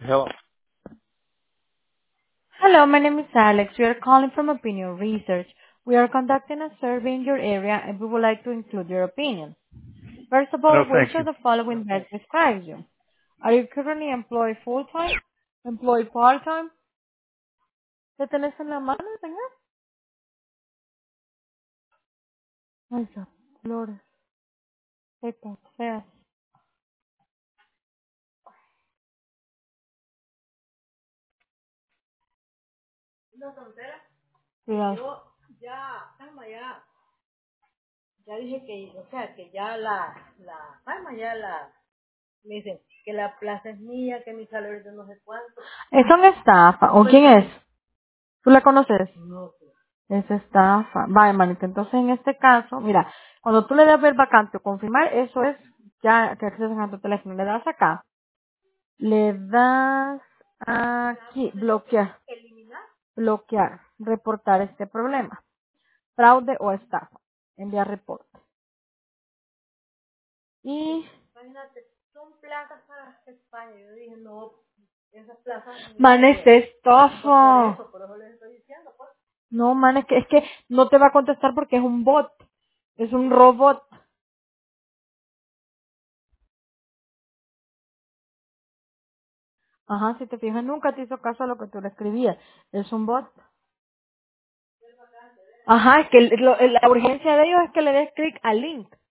Hello. Hello, my name is Alex. We are calling from Opinion Research. We are conducting a survey in your area, and we would like to include your opinion. First of No, all, thank which of you. the following best describes you? Are you currently employed full-time? ¿Employed part-time? ¿Qué tenés en la mano, señor? Ay, ya, flores, secas, feas. Cuidado. Ya dije que, o sea, que ya Palma ya me dicen que la plaza es mía, que mi salario de no sé cuánto. ¿Es una estafa? ¿O quién es? ¿Tú la conoces? Es estafa. Vale, manito. Entonces, en este caso, mira, cuando tú le das ver vacante o confirmar, eso es ya que accedes a tu teléfono. Le das acá. Le das aquí, bloquear. Bloquear. Reportar este problema. Fraude o estafa. Enviar reporte. Y imagínate, son plazas para España. Yo dije, no, esas plazas. Man, es estafa. Por eso les estoy diciendo, pues. No, man, es que no te va a contestar porque es un bot. Es un robot. Ajá, si te fijas, nunca te hizo caso a lo que tú le escribías. Es un bot. Ajá, es que la urgencia de ellos es que le des clic al link.